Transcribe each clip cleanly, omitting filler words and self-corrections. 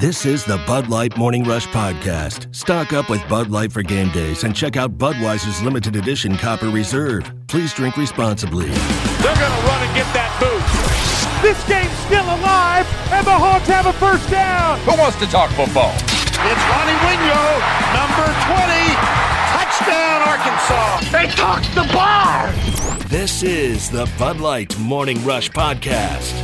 This is the Bud Light Morning Rush Podcast. Stock up with Bud Light for game days and check out Budweiser's limited edition Copper Reserve. Please drink responsibly. They're going to run and get that boot. This game's still alive, and the Hawks have a first down. Who wants to talk football? It's Ronnie Wingo, number 20. Touchdown, Arkansas. They tossed the bar. This is the Bud Light Morning Rush Podcast.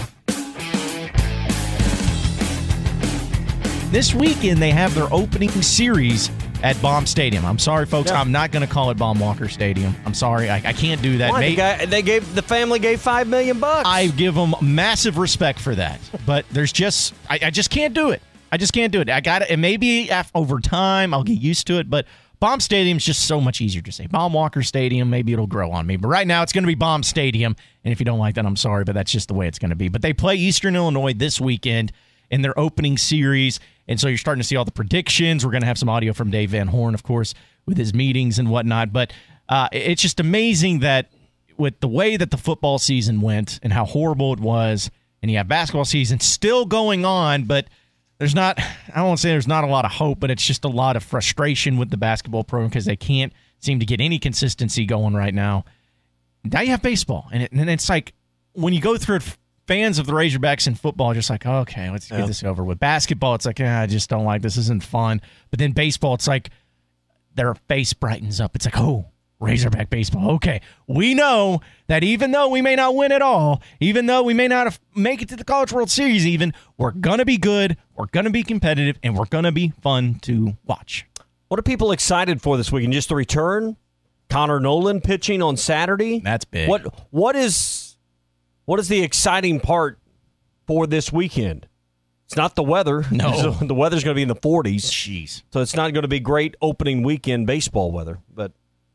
This weekend, they have their opening series at Baum Stadium. I'm sorry, folks. I'm not going to call it Baum Walker Stadium. I'm sorry. I can't do that. Why? The family gave $5 million. I give them massive respect for that. But there's just I just can't do it. I just can't do it. I got it. And maybe over time I'll get used to it. But Baum Stadium is just so much easier to say. Baum Walker Stadium, maybe it'll grow on me. But right now it's going to be Baum Stadium. And if you don't like that, I'm sorry, but that's just the way it's going to be. But they play Eastern Illinois this weekend in their opening series. And so you're starting to see all the predictions. We're going to have some audio from Dave Van Horn, of course, with his meetings and whatnot. But it's just amazing that with the way that the football season went and how horrible it was, and you have basketball season still going on, but there's not, I don't want to say there's not a lot of hope, but it's just a lot of frustration with the basketball program because they can't seem to get any consistency going right now. Now you have baseball, and it's like when you go through it, fans of the Razorbacks in football are just like, okay, let's get this over with. Basketball, it's like, I just don't like this. Isn't fun. But then baseball, it's like their face brightens up. It's like, oh, Razorback baseball. Okay, we know that even though we may not win at all, even though we may not make it to the College World Series even, we're going to be good, we're going to be competitive, and we're going to be fun to watch. What are people excited for this weekend? Just the return? Connor Noland pitching on Saturday? That's big. What is the exciting part for this weekend? It's not the weather. No. The weather's going to be in the 40s. Jeez. So it's not going to be great opening weekend baseball weather. But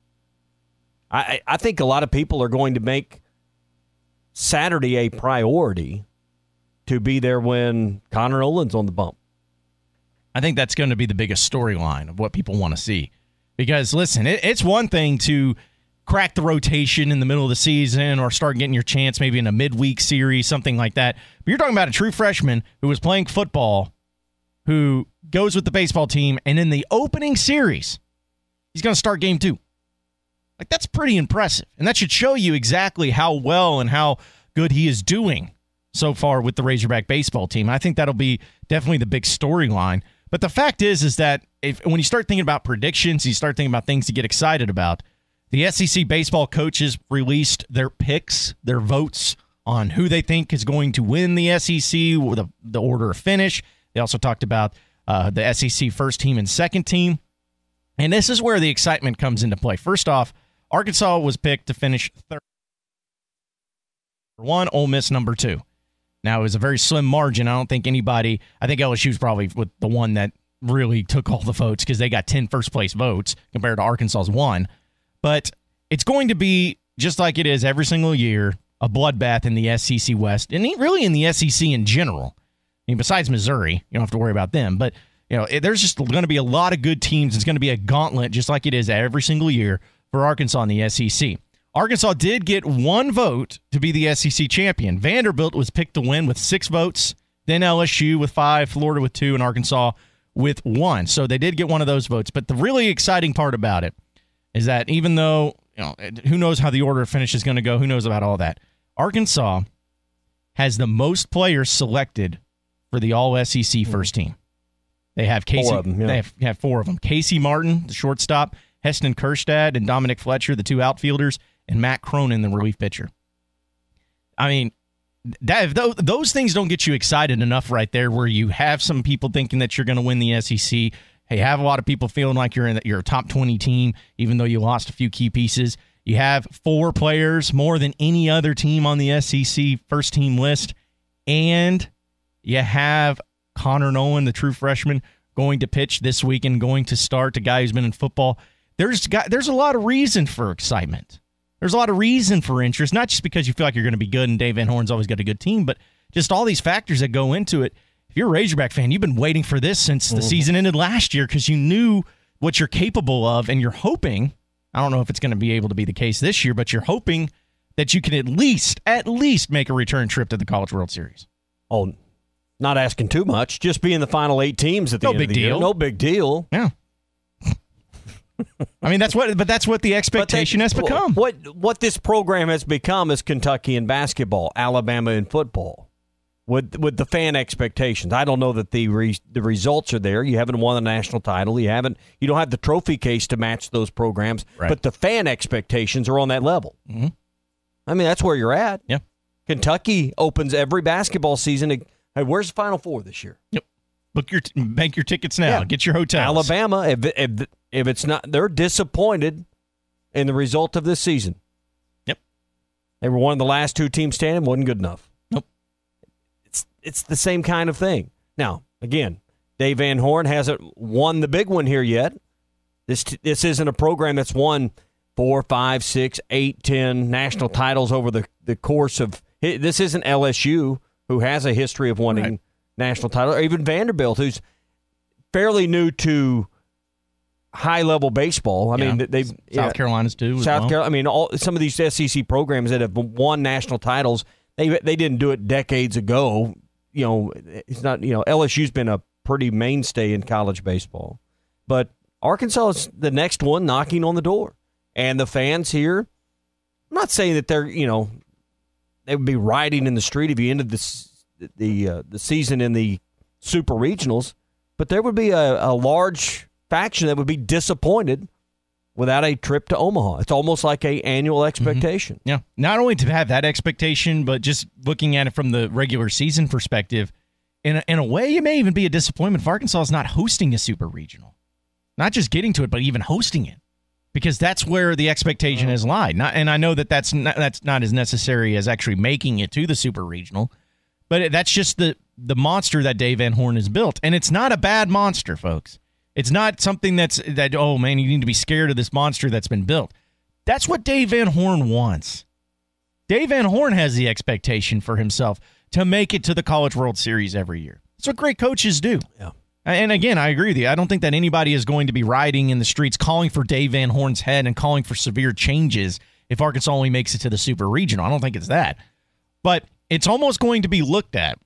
I think a lot of people are going to make Saturday a priority to be there when Connor Noland's on the bump. I think that's going to be the biggest storyline of what people want to see. Because, listen, it's one thing to crack the rotation in the middle of the season or start getting your chance maybe in a midweek series, something like that. But you're talking about a true freshman who was playing football, who goes with the baseball team, and in the opening series, he's going to start game 2. Like, that's pretty impressive. And that should show you exactly how well and how good he is doing so far with the Razorback baseball team. I think that'll be definitely the big storyline. But the fact is that when you start thinking about predictions, you start thinking about things to get excited about, the SEC baseball coaches released their picks, their votes on who they think is going to win the SEC, the order of finish. They also talked about the SEC first team and second team. And this is where the excitement comes into play. First off, Arkansas was picked to finish third. One, Ole Miss number 2. Now, it was a very slim margin. I think LSU's probably with the one that really took all the votes because they got 10 first-place votes compared to Arkansas's 1. But it's going to be, just like it is every single year, a bloodbath in the SEC West, and really in the SEC in general. I mean, besides Missouri, you don't have to worry about them. But there's just going to be a lot of good teams. It's going to be a gauntlet, just like it is every single year for Arkansas in the SEC. Arkansas did get 1 vote to be the SEC champion. Vanderbilt was picked to win with 6 votes, then LSU with 5, Florida with 2, and Arkansas with 1. So they did get one of those votes. But the really exciting part about it is that even though, who knows how the order of finish is going to go, who knows about all that, Arkansas has the most players selected for the All-SEC first team. They have Casey. 4 of them, yeah. They have 4 of them. Casey Martin, the shortstop, Heston Kjerstad and Dominic Fletcher, the 2 outfielders, and Matt Cronin, the relief pitcher. I mean, those things don't get you excited enough right there where you have some people thinking that you're going to win the SEC. Hey, have a lot of people feeling like you're a top 20 team, even though you lost a few key pieces. You have 4 players, more than any other team on the SEC first team list. And you have Connor Noland, the true freshman, going to pitch this week and going to start, a guy who's been in football. There's a lot of reason for excitement. There's a lot of reason for interest, not just because you feel like you're going to be good and Dave Van Horn's always got a good team, but just all these factors that go into it. If you're a Razorback fan, you've been waiting for this since the season ended last year because you knew what you're capable of, and you're hoping, I don't know if it's going to be able to be the case this year, but you're hoping that you can at least make a return trip to the College World Series. Oh, Not asking too much. Just be in the final 8 teams at the end of the year. No big deal. Yeah. I mean, that's what the expectation has become. What this program has become is Kentucky in basketball, Alabama in football, with the fan expectations. I don't know that the results are there. You haven't won a national title. You don't have the trophy case to match those programs. Right. But the fan expectations are on that level. Mm-hmm. I mean, that's where you're at. Yeah. Kentucky opens every basketball season. Hey, where's the Final Four this year? Yep. Bank your tickets now. Yeah. Get your hotels. Alabama, if it's not, they're disappointed in the result of this season. Yep. They were one of the last 2 teams standing. Wasn't good enough. Nope. It's the same kind of thing. Now, again, Dave Van Horn hasn't won the big one here yet. This isn't a program that's won 4, 5, 6, 8, 10 national titles over the course of. This isn't LSU, who has a history of winning national title, or even Vanderbilt, who's fairly new to high-level baseball. I mean, they've South Carolina's too. Carolina. I mean, some of these SEC programs that have won national titles, they didn't do it decades ago. It's not. LSU's been a pretty mainstay in college baseball, but Arkansas is the next one knocking on the door, and the fans here. I'm not saying that they're they would be riding in the street if you ended the season in the super regionals, but there would be a large faction that would be disappointed without a trip to Omaha. It's almost like an annual expectation. Mm-hmm. Yeah, not only to have that expectation, but just looking at it from the regular season perspective, in a way, it may even be a disappointment if Arkansas is not hosting a super regional, not just getting to it, but even hosting it, because that's where the expectation has lied. And I know that's not as necessary as actually making it to the super regional. But that's just the monster that Dave Van Horn has built. And it's not a bad monster, folks. It's not something oh, man, you need to be scared of this monster that's been built. That's what Dave Van Horn wants. Dave Van Horn has the expectation for himself to make it to the College World Series every year. That's what great coaches do. Yeah. And again, I agree with you. I don't think that anybody is going to be riding in the streets calling for Dave Van Horn's head and calling for severe changes if Arkansas only makes it to the super regional. I don't think it's that. But it's almost going to be looked at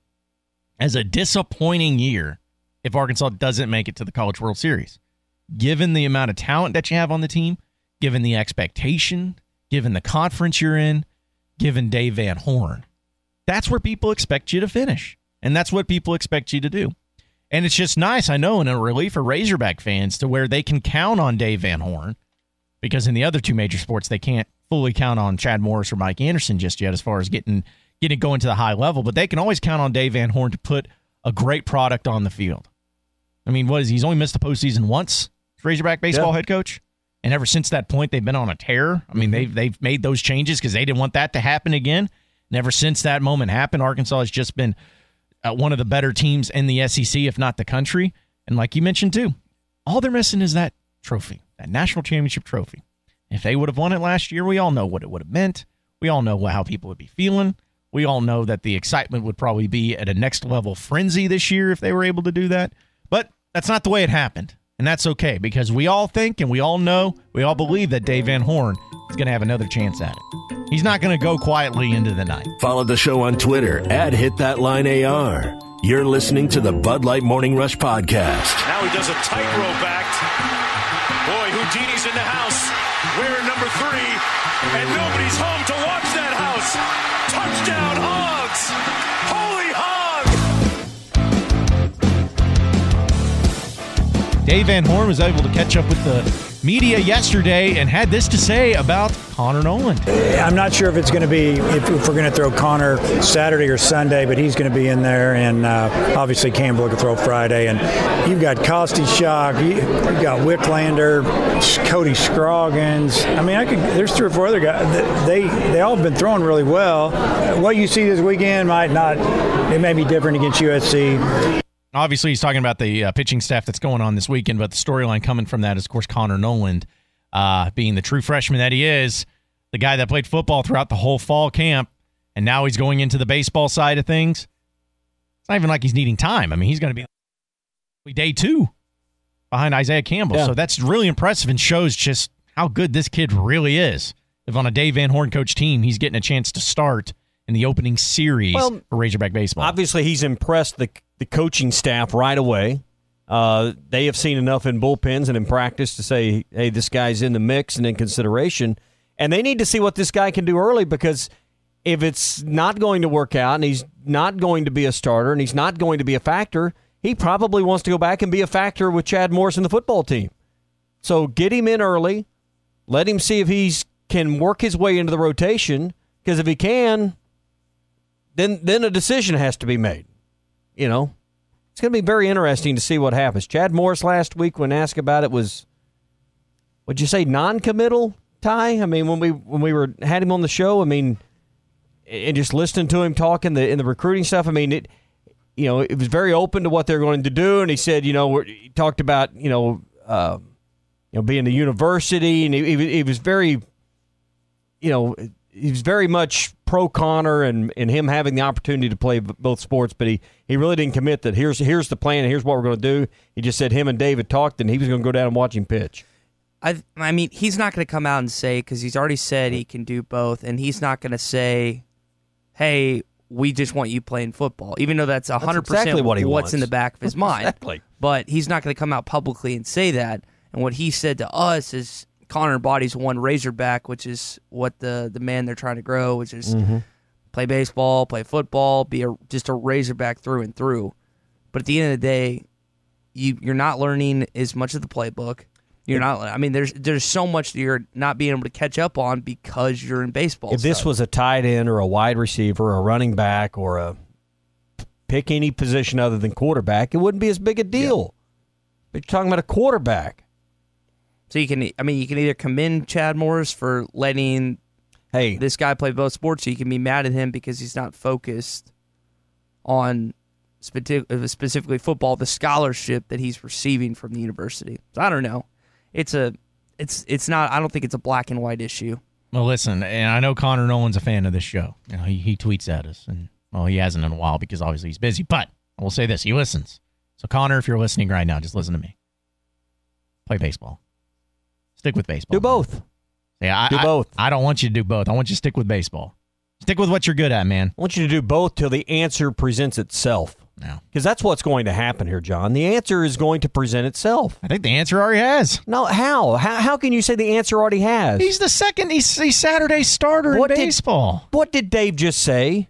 as a disappointing year if Arkansas doesn't make it to the College World Series. Given the amount of talent that you have on the team, given the expectation, given the conference you're in, given Dave Van Horn, that's where people expect you to finish. And that's what people expect you to do. And it's just nice, I know, and a relief for Razorback fans to where they can count on Dave Van Horn, because in the other 2 major sports, they can't fully count on Chad Morris or Mike Anderson just yet as far as getting going to the high level, but they can always count on Dave Van Horn to put a great product on the field. I mean, he's only missed the postseason once, Razorback baseball head coach, and ever since that point, they've been on a tear. I mean, they've made those changes because they didn't want that to happen again, and ever since that moment happened, Arkansas has just been one of the better teams in the SEC, if not the country, and like you mentioned too, all they're missing is that trophy, that national championship trophy. If they would have won it last year, we all know what it would have meant. We all know how people would be feeling. We all know that the excitement would probably be at a next level frenzy this year if they were able to do that. But that's not the way it happened. And that's okay, because we all think and we all know, we all believe that Dave Van Horn is going to have another chance at it. He's not going to go quietly into the night. Follow the show on Twitter @HitThatLineAR. You're listening to the Bud Light Morning Rush Podcast. Now he does a tightrope act. Boy, Houdini's in the house. Wearing number 3. And nobody's home to watch that house. Touchdown, Hogs! Holy Hogs! Dave Van Horn was able to catch up with the media yesterday and had this to say about Connor Noland. I'm not sure if it's going to be, if we're going to throw Connor Saturday or Sunday, but he's going to be in there, and obviously Campbell can throw Friday. And you've got Kosti Schock, you've got Wicklander, Cody Scroggins. I mean, there's 3 or 4 other guys. They all have been throwing really well. What you see this weekend might not, it may be different against USC. Obviously, he's talking about the pitching staff that's going on this weekend, but the storyline coming from that is, of course, Connor Noland, being the true freshman that he is, the guy that played football throughout the whole fall camp, and now he's going into the baseball side of things. It's not even like he's needing time. I mean, he's going to be day 2 behind Isaiah Campbell. Yeah. So that's really impressive and shows just how good this kid really is. If on a Dave Van Horn coach team, he's getting a chance to start in the opening series for Razorback baseball. Obviously, he's impressed the the coaching staff right away. They have seen enough in bullpens and in practice to say, hey, this guy's in the mix and in consideration. And they need to see what this guy can do early, because if it's not going to work out and he's not going to be a starter and he's not going to be a factor, he probably wants to go back and be a factor with Chad Morris in the football team. So get him in early. Let him see if he can work his way into the rotation, because if he can, then a decision has to be made. You know, it's going to be very interesting to see what happens. Chad Morris last week, when asked about it, was, would you say non-committal, Ty? I mean, when we had him on the show, I mean, and just listening to him talk in the recruiting stuff, I mean, it was very open to what they're going to do, and he said, he talked about, being the university, and he was very, he was very much pro Connor and him having the opportunity to play both sports, but he really didn't commit that here's the plan and here's what we're going to do. He just said him and David talked, and he was going to go down and watch him pitch. I mean, he's not going to come out and say, because he's already said he can do both, and he's not going to say, hey, we just want you playing football, even though that's 100% exactly what he what's wants in the back of his mind. Exactly. But he's not going to come out publicly and say that. And what he said to us is Connor embodies one Razorback, which is what the man they're trying to grow, which is play baseball, play football, be just a Razorback through and through. But at the end of the day, you're not learning as much of the playbook. You're not. I mean, there's so much that you're not being able to catch up on because you're in baseball. If this was a tight end or a wide receiver or a running back or a pick any position other than quarterback, it wouldn't be as big a deal. Yeah. But you're talking about a quarterback. So you can either commend Chad Morris for letting this guy play both sports, or you can be mad at him because he's not focused on specifically football, the scholarship that he's receiving from the university. So I don't know. It's not. I don't think it's a black and white issue. Well, listen, and I know Connor Nolan's a fan of this show. He tweets at us, and he hasn't in a while because obviously he's busy. But I will say this: he listens. So Connor, if you're listening right now, just listen to me. Play baseball. Stick with baseball. Do both. Yeah, do both. I don't want you to do both. I want you to stick with baseball. Stick with what you're good at, man. I want you to do both till the answer presents itself. No. Because that's what's going to happen here, John. The answer is going to present itself. I think the answer already has. No, how? How can you say the answer already has? He's the second. He's Saturday's starter in baseball. What did Dave just say?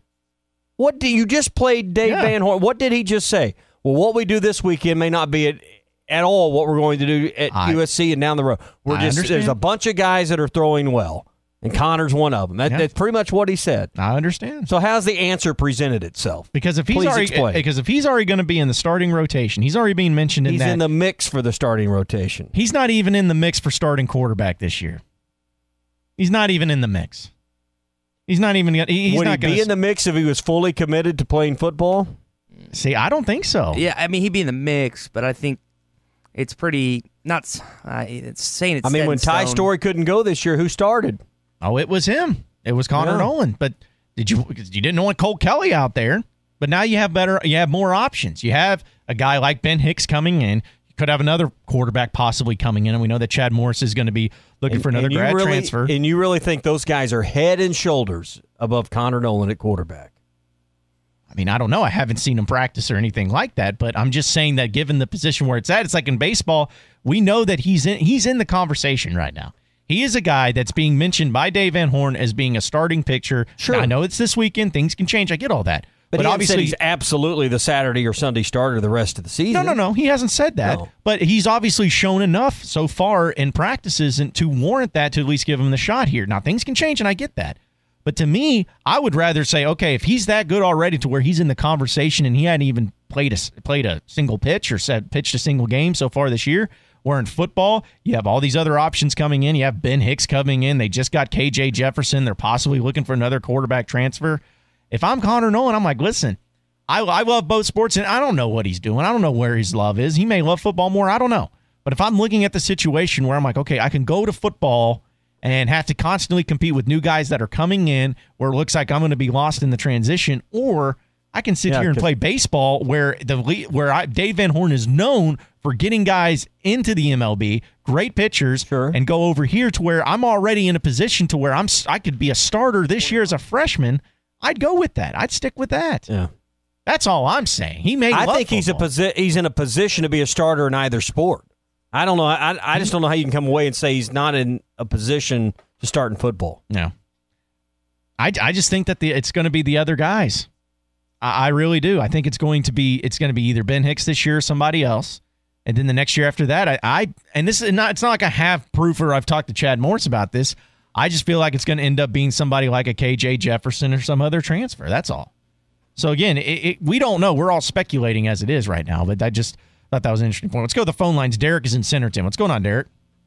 You just played Dave Van Horn. What did he just say? Well, what we do this weekend may not be at all what we're going to do at USC and down the road. There's a bunch of guys that are throwing well, and Connor's one of them. That's pretty much what he said. I understand. So how's the answer presented itself? Because if he's already going to be in the starting rotation, he's already being mentioned in that. He's in the mix for the starting rotation. He's not even in the mix for starting quarterback this year. He's not even in the mix. He's not even. Would he be in the mix if he was fully committed to playing football? See, I don't think so. Yeah, I mean, he'd be in the mix, but I think it's pretty not. It's saying it's. I mean, when Ty Story couldn't go this year, who started? Oh, it was him. It was Connor Nolan. But you didn't want Cole Kelly out there. But now you have more options. You have a guy like Ben Hicks coming in. You could have another quarterback possibly coming in, and we know that Chad Morris is going to be looking for another grad transfer. And you really think those guys are head and shoulders above Connor Nolan at quarterback? I mean, I don't know. I haven't seen him practice or anything like that, but I'm just saying that given the position where it's at, it's like in baseball, we know that he's in the conversation right now. He is a guy that's being mentioned by Dave Van Horn as being a starting pitcher. Sure. Now, I know it's this weekend. Things can change. I get all that. But obviously he's absolutely the Saturday or Sunday starter the rest of the season. No. He hasn't said that. No. But he's obviously shown enough so far in practices to warrant that, to at least give him the shot here. Now, things can change, and I get that. But to me, I would rather say, okay, if he's that good already to where he's in the conversation and he hadn't even played a single pitch or pitched a single game so far this year, where in football, you have all these other options coming in. You have Ben Hicks coming in. They just got KJ Jefferson. They're possibly looking for another quarterback transfer. If I'm Connor Nolan, I'm like, listen, I love both sports, and I don't know what he's doing. I don't know where his love is. He may love football more. I don't know. But if I'm looking at the situation where I'm like, okay, I can go to football and have to constantly compete with new guys that are coming in where it looks like I'm going to be lost in the transition, or I can sit here and play baseball where Dave Van Horn is known for getting guys into the MLB, great pitchers, and go over here to where I'm already in a position to where I could be a starter this year as a freshman. I'd go with that. I'd stick with that. Yeah. That's all I'm saying. He may. I love think football. he's in a position to be a starter in either sport. I don't know. I just don't know how you can come away and say he's not in a position to start in football. No. I just think that it's going to be the other guys. I really do. I think it's going to be either Ben Hicks this year or somebody else, and then the next year after that. And this is not. It's not like I have proof or I've talked to Chad Morris about this. I just feel like it's going to end up being somebody like a KJ Jefferson or some other transfer. That's all. So again, we don't know. We're all speculating as it is right now. But I just thought that was an interesting point. Let's go to the phone lines. Derek is in Centerton. What's going on, Derek?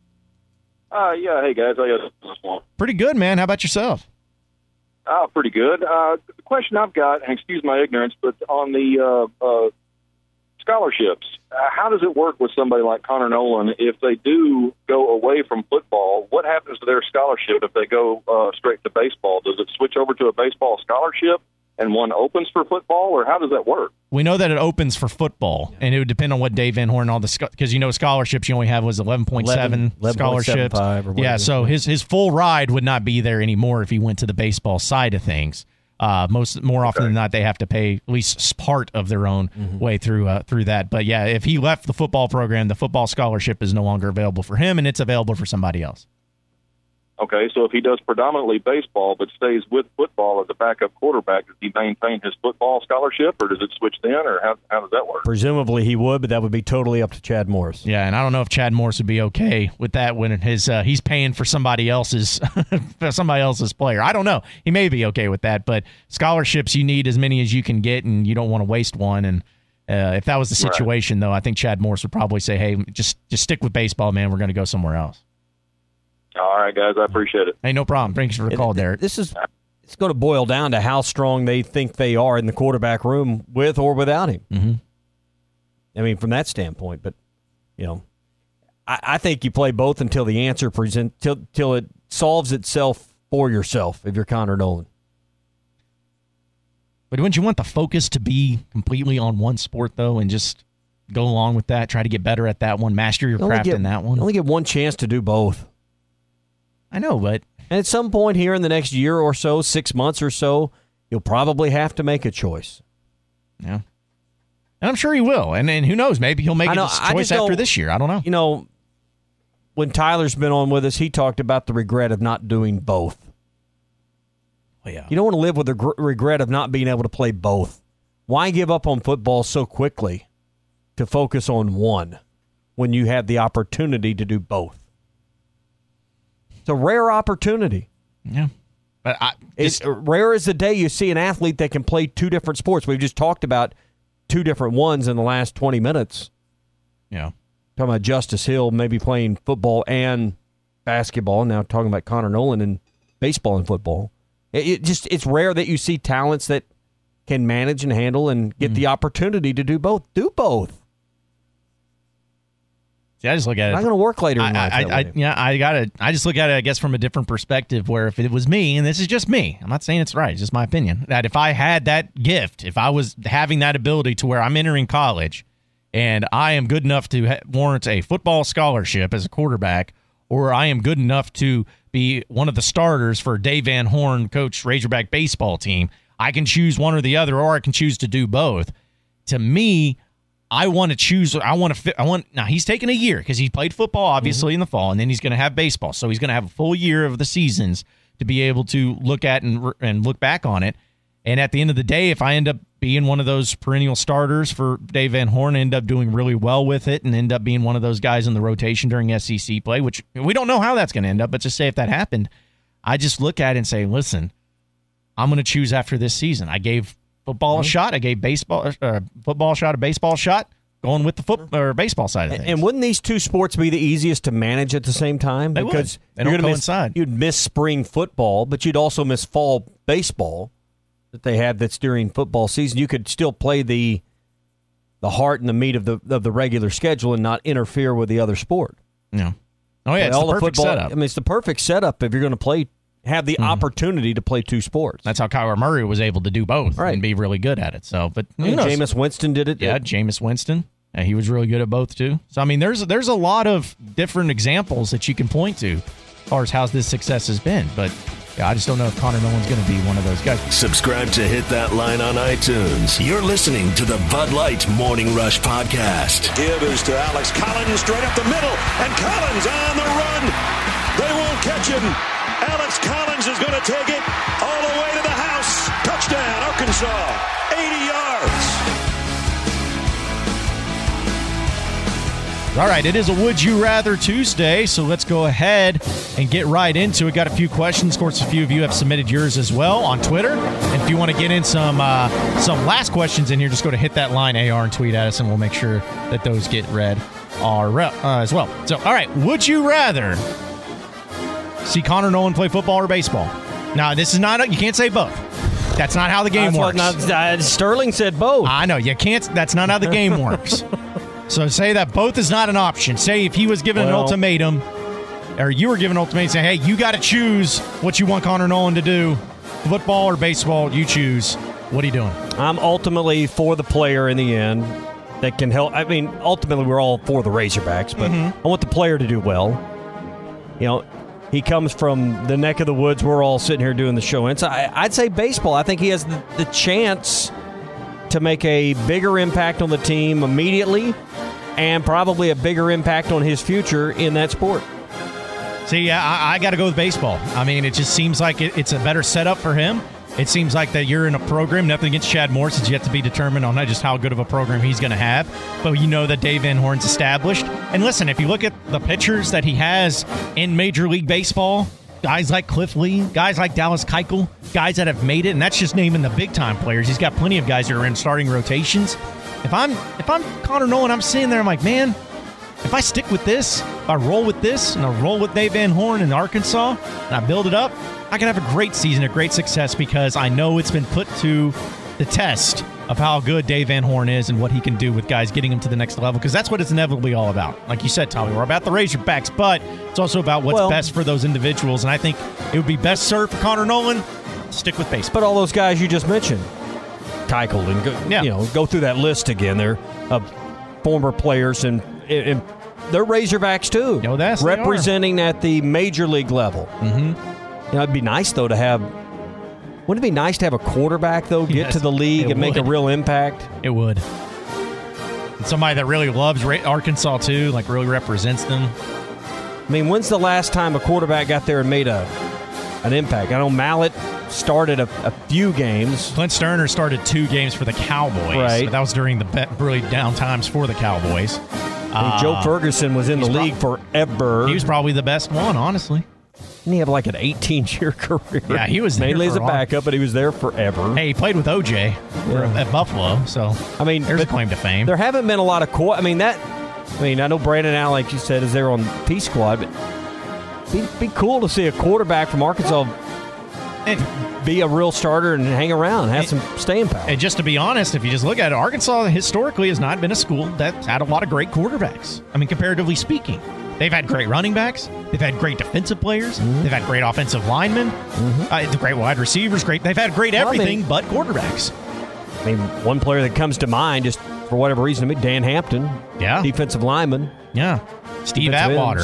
Yeah. Hey guys, I got this one. Pretty good, man. How about yourself? Pretty good. The question I've got, and excuse my ignorance, but on the scholarships, how does it work with somebody like Connor Noland if they do go away from football? What happens to their scholarship if they go straight to baseball? Does it switch over to a baseball scholarship and one opens for football, or how does that work? We know that it opens for football, and it would depend on what Dave Van Horn, because scholarships you only have was 11.7 scholarships. Yeah, so his full ride would not be there anymore if he went to the baseball side of things. More often than not, they have to pay at least part of their own way through that. But yeah, if he left the football program, the football scholarship is no longer available for him, and it's available for somebody else. Okay, so if he does predominantly baseball but stays with football as a backup quarterback, does he maintain his football scholarship, or does it switch then, or how does that work? Presumably he would, but that would be totally up to Chad Morris. Yeah, and I don't know if Chad Morris would be okay with that when he's paying for somebody else's player. I don't know. He may be okay with that, but scholarships, you need as many as you can get, and you don't want to waste one. And if that was the situation, though, I think Chad Morris would probably say, hey, just stick with baseball, man. We're going to go somewhere else. All right, guys, I appreciate it. Hey, no problem. Thanks for the call, Derek. It's going to boil down to how strong they think they are in the quarterback room with or without him. Mm-hmm. I mean, from that standpoint. But, I think you play both until the answer till it solves itself for yourself if you're Connor Noland. But wouldn't you want the focus to be completely on one sport, though, and just go along with that, try to get better at that one, master your craft in that one? You only get one chance to do both. I know, but... And at some point here in the next year or so, 6 months or so, you'll probably have to make a choice. Yeah. And I'm sure he will. And who knows, maybe he'll make a choice after this year. I don't know. When Tyler's been on with us, he talked about the regret of not doing both. Well, yeah. You don't want to live with the regret of not being able to play both. Why give up on football so quickly to focus on one when you have the opportunity to do both? It's a rare opportunity. Yeah. But rare is the day you see an athlete that can play two different sports. We've just talked about two different ones in the last 20 minutes. Yeah. Talking about Justice Hill maybe playing football and basketball. Now talking about Connor Noland and baseball and football. It's rare that you see talents that can manage and handle and get the opportunity to do both. Do both. See, I just look at it. Not going to work later in life. I just look at it, I guess, from a different perspective. Where if it was me, and this is just me, I'm not saying it's right, it's just my opinion. That if I had that gift, if I was having that ability to where I'm entering college, and I am good enough to warrant a football scholarship as a quarterback, or I am good enough to be one of the starters for Dave Van Horn coached Razorback baseball team, I can choose one or the other, or I can choose to do both. To me, I want to choose. Now he's taking a year because he played football obviously in the fall, and then he's going to have baseball. So he's going to have a full year of the seasons to be able to look at and look back on it. And at the end of the day, if I end up being one of those perennial starters for Dave Van Horn, end up doing really well with it, and end up being one of those guys in the rotation during SEC play, which we don't know how that's going to end up, but just say if that happened, I just look at it and say, listen, I'm going to choose after this season. I gave football a shot. I gave football shot a baseball shot, going with the baseball side of things. And wouldn't these two sports be the easiest to manage at the same time? They because would. They don't coincide. You'd miss spring football, but you'd also miss fall baseball that they have that's during football season. You could still play the heart and the meat of the regular schedule and not interfere with the other sport. Yeah. Oh yeah, it's the perfect setup. I mean, it's the perfect setup if you're going to have the opportunity to play two sports. That's how Kyler Murray was able to do both and be really good at it. So, but Jameis Winston did it. Yeah, Jameis Winston. He was really good at both too. So, I mean, there's a lot of different examples that you can point to as far as how this success has been. But Yeah, I just don't know if Connor Nolan's going to be one of those guys. Subscribe to Hit That Line on iTunes. You're listening to the Bud Light Morning Rush Podcast. Give is to Alex Collins straight up the middle, and Collins on the run. They won't catch him. Alex Collins is going to take it all the way to the house. Touchdown, Arkansas, 80 yards. All right, it is a Would You Rather Tuesday, so let's go ahead and get right into it. Got a few questions. Of course, a few of you have submitted yours as well on Twitter. And if you want to get in some last questions in here, just go to Hit That Line AR and tweet at us, and we'll make sure that those get read as well. So, all right, would you rather see Connor Nolan play football or baseball? Now, this is not you can't say both. That's not how the game works. Sterling said both. I know you can't. That's not how the game works. So say that both is not an option. Say if he was given an ultimatum, or you were given an ultimatum, say, hey, you got to choose what you want Connor Nolan to do, football or baseball. You choose. What are you doing? I'm ultimately for the player in the end that can help. I mean, ultimately we're all for the Razorbacks, but I want the player to do well. You know, he comes from the neck of the woods. We're all sitting here doing the show. And so I'd say baseball. I think he has the chance to make a bigger impact on the team immediately and probably a bigger impact on his future in that sport. See, yeah, I got to go with baseball. I mean, it just seems like it's a better setup for him. It seems like that you're in a program, nothing against Chad Morris, it's yet to be determined on just how good of a program he's going to have. But you know that Dave Van Horn's established. And listen, if you look at the pitchers that he has in Major League Baseball, guys like Cliff Lee, guys like Dallas Keuchel, guys that have made it, and that's just naming the big-time players. He's got plenty of guys that are in starting rotations. If I'm Connor Nolan, I'm sitting there, I'm like, man, if I stick with this, if I roll with this, and I roll with Dave Van Horn in Arkansas, and I build it up, I can have a great season, a great success, because I know it's been put to the test of how good Dave Van Horn is and what he can do with guys, getting them to the next level, because that's what it's inevitably all about. Like you said, Tommy, we're about the Razorbacks, but it's also about what's best for those individuals, and I think it would be best served for Connor Nolan, stick with baseball. But all those guys you just mentioned, Keuchel, and go through that list again. They're former players, and they're Razorbacks too. No, that's representing at the major league level. Mm-hmm. It'd be nice though to have. Wouldn't it be nice to have a quarterback, though, get to the league and make a real impact? It would. And somebody that really loves Arkansas, too, like really represents them. I mean, when's the last time a quarterback got there and made an impact? I know Mallett started a few games. Clint Sterner started 2 games for the Cowboys. Right. But that was during the really down times for the Cowboys. Joe Ferguson was in the league forever. He was probably the best one, honestly. Didn't he have like an 18-year career? Yeah, he was mainly as a backup, but he was there forever. Hey, he played with OJ at Buffalo, so I mean, there's a claim to fame. There haven't been a lot of I know Brandon Allen, like you said, is there on P Squad, but it'd be cool to see a quarterback from Arkansas be a real starter and hang around, have some staying power. And just to be honest, if you just look at it, Arkansas historically has not been a school that's had a lot of great quarterbacks. I mean, comparatively speaking. They've had great running backs. They've had great defensive players. They've had great offensive linemen. Great wide receivers. They've had great everything but quarterbacks. I mean, one player that comes to mind, just for whatever reason, Dan Hampton. Yeah. Defensive lineman. Yeah. Steve Atwater.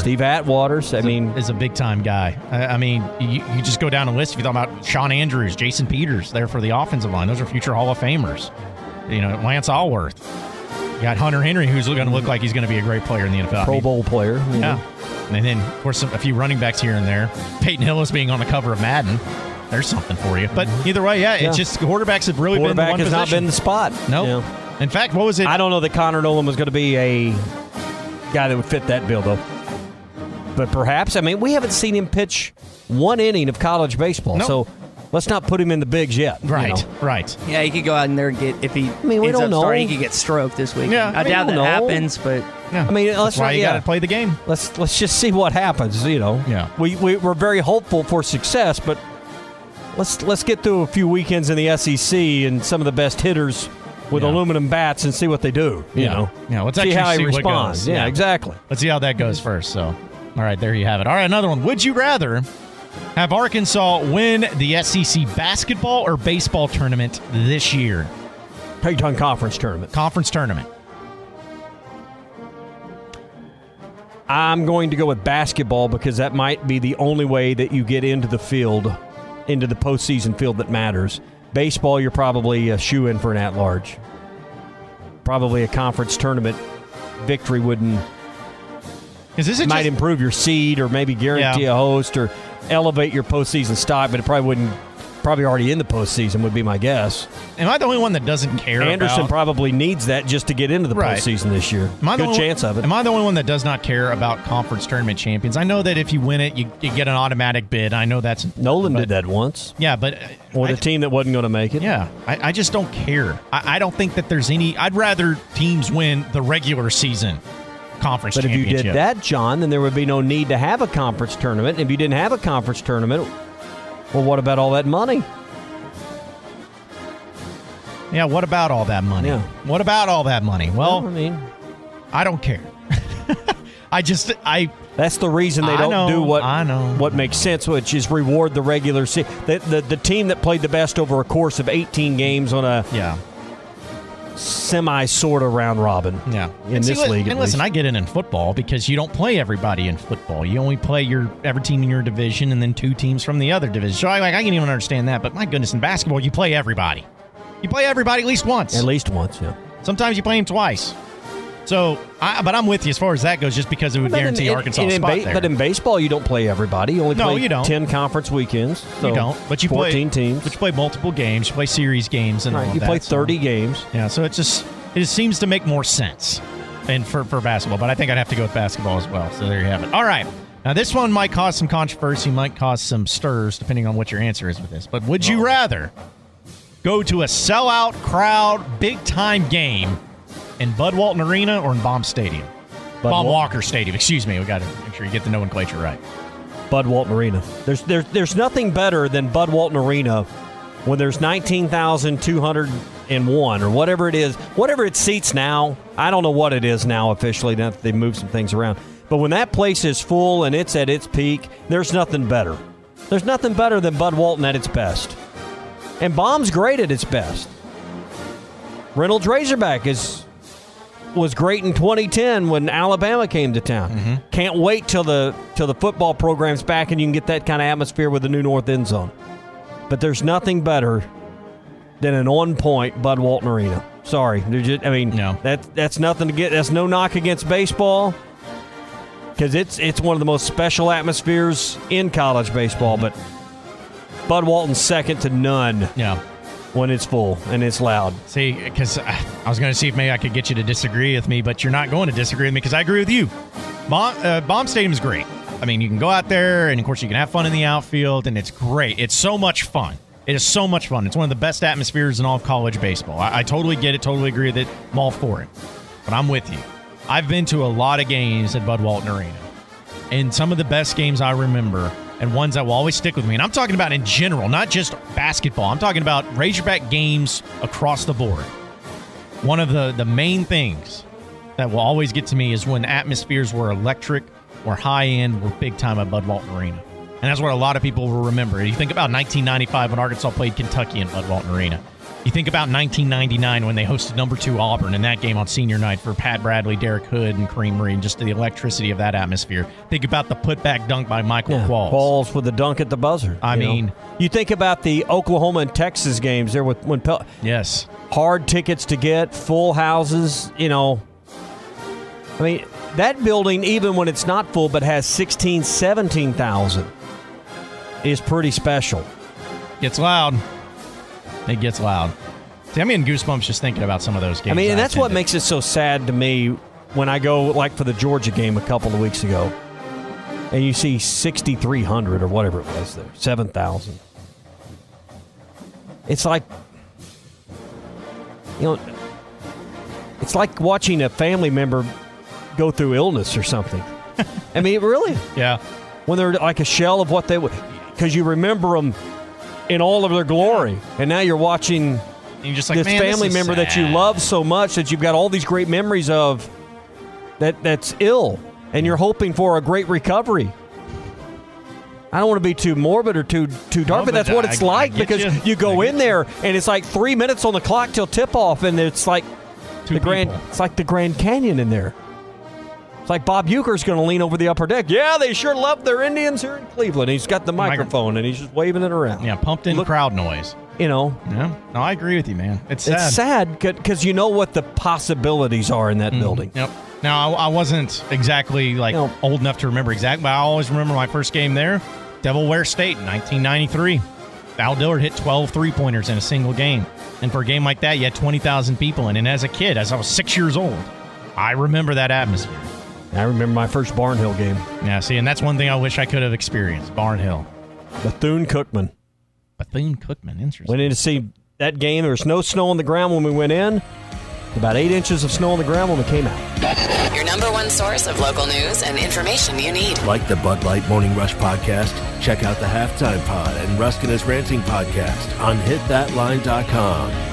Is a big-time guy. I mean, you just go down the list. If you talk about Sean Andrews, Jason Peters there for the offensive line, those are future Hall of Famers. You know, Lance Allworth. You got Hunter Henry, who's going to look like he's going to be a great player in the NFL. Pro Bowl player. Yeah. And then, of course, a few running backs here and there. Peyton Hillis being on the cover of Madden. There's something for you. But either way, it's just quarterbacks have really been the one position. Quarterback has not been the spot. No. Nope. Yeah. In fact, what was it? I don't know that Connor Nolan was going to be a guy that would fit that bill, though. But perhaps, I mean, we haven't seen him pitch one inning of college baseball. Nope. So let's not put him in the bigs yet. Right, right. Yeah, he could go out in there and get, if he we ends don't up know. starting, he could get stroked this week. Yeah, I doubt that happens, but... Yeah. I mean, that's why you got to play the game. Let's just see what happens, Yeah. We're very hopeful for success, but let's get through a few weekends in the SEC and some of the best hitters with aluminum bats and see what they do, Yeah, let's see actually how he see responds. what goes. Yeah, exactly. Let's see how that goes first. So, all right, there you have it. All right, another one. Would you rather have Arkansas win the SEC basketball or baseball tournament this year? How you talking conference tournament? Conference tournament. I'm going to go with basketball because that might be the only way that you get into the field into the postseason field that matters. Baseball, you're probably a shoe-in for an at-large. Probably a conference tournament victory might improve your seed or maybe guarantee a host or elevate your postseason stock, but it probably already in the postseason would be my guess. Am I the only one that doesn't care? Anderson probably needs that just to get into the postseason this year. Good chance of it. Am I the only one that does not care about conference tournament champions? I know that if you win it, you get an automatic bid. I know that's Nolan did that once. Yeah, but or the team that wasn't going to make it. Yeah, I just don't care. I don't think that there's any. I'd rather teams win the regular season conference championship. But if you did that, John, then there would be no need to have a conference tournament. If you didn't have a conference tournament, well, what about all that money? Yeah, what about all that money? Yeah. What about all that money? Well, I don't care. That's the reason they don't do what makes sense, which is reward the regular season. The team that played the best over a course of 18 games on a semi-sort of round robin. Yeah. In this league. And listen, I get it in football because you don't play everybody in football. You only play every team in your division and then 2 teams from the other division. So I can even understand that. But my goodness, in basketball, you play everybody. You play everybody at least once. At least once, yeah. Sometimes you play them twice. So, but I'm with you as far as that goes, just because it would guarantee Arkansas a spot there. But in baseball, you don't play everybody. You only play you don't. 10 conference weekends. So you don't. But you 14 play, teams. But you play multiple games. You play series games and all you that. play 30 games. Yeah, so it seems to make more sense for basketball. But I think I'd have to go with basketball as well. So there you have it. All right. Now, this one might cause some controversy, might cause some stirs, depending on what your answer is with this. But would you rather go to a sellout crowd, big-time game in Bud Walton Arena or in Baum Stadium? Baum Walker Stadium, excuse me. We got to make sure you get the nomenclature right. Bud Walton Arena. There's nothing better than Bud Walton Arena when there's 19,201 or whatever it is, whatever it seats now. I don't know what it is now officially. Now that they've moved some things around. But when that place is full and it's at its peak, there's nothing better. There's nothing better than Bud Walton at its best. And Baum's great at its best. Reynolds Razorback was great in 2010 when Alabama came to town. Mm-hmm. Can't wait till the football program's back and you can get that kind of atmosphere with the new North End Zone. But there's nothing better than an on-point Bud Walton Arena. Sorry, no. That's nothing to get. That's no knock against baseball because it's one of the most special atmospheres in college baseball. But Bud Walton's second to none. Yeah. When it's full and it's loud. See, because I was going to see if maybe I could get you to disagree with me, but you're not going to disagree with me because I agree with you. Baum Stadium is great. I mean, you can go out there, and of course, you can have fun in the outfield, and it's great. It's so much fun. It is so much fun. It's one of the best atmospheres in all of college baseball. I totally get it, totally agree with it. I'm all for it. But I'm with you. I've been to a lot of games at Bud Walton Arena, and some of the best games I remember and ones that will always stick with me. And I'm talking about in general, not just basketball. I'm talking about Razorback games across the board. One of the main things that will always get to me is when atmospheres were electric, were high-end, were big-time at Bud Walton Arena. And that's what a lot of people will remember. You think about 1995 when Arkansas played Kentucky in Bud Walton Arena. You think about 1999 when they hosted number 2 Auburn in that game on senior night for Pat Bradley, Derek Hood, and Kareem Reed, just the electricity of that atmosphere. Think about the putback dunk by Michael Qualls. Qualls with the dunk at the buzzer. I mean, you think about the Oklahoma and Texas games there yes, hard tickets to get, full houses, I mean, that building, even when it's not full but has 16,000, 17,000, is pretty special. Gets loud. It gets loud. See, I'm getting goosebumps just thinking about some of those games. I mean, and that's what makes it so sad to me when I go, like for the Georgia game a couple of weeks ago, and you see 6,300 or whatever it was there, 7,000. It's like, it's like watching a family member go through illness or something. I mean, really. Yeah. When they're like a shell of what they would, because you remember them in all of their glory. And now you're watching just like, this family member that you love so much that you've got all these great memories of that's ill, and you're hoping for a great recovery. I don't want to be too morbid or too dark, but that's what it's like because you go in there and it's like 3 minutes on the clock till tip-off, and it's like it's like the Grand Canyon in there. It's like Bob Uecker's going to lean over the upper deck. Yeah, they sure love their Indians here in Cleveland. He's got the microphone, and he's just waving it around. Yeah, pumped in crowd noise. You know. Yeah. No, I agree with you, man. It's sad. It's sad because you know what the possibilities are in that building. Yep. Now, I wasn't exactly old enough to remember exactly, but I always remember my first game there, Delaware State in 1993. Al Dillard hit 12 three-pointers in a single game. And for a game like that, you had 20,000 people in. And as a kid, as I was 6 years old, I remember that atmosphere. I remember my first Barnhill game. Yeah, see, and that's one thing I wish I could have experienced, Barnhill. Bethune-Cookman. Bethune-Cookman, interesting. Went in to see that game. There was no snow on the ground when we went in. About 8 inches of snow on the ground when we came out. Your number one source of local news and information you need. Like the Bud Light Morning Rush podcast? Check out the Halftime Pod and Rusk and His Ranting podcast on hitthatline.com.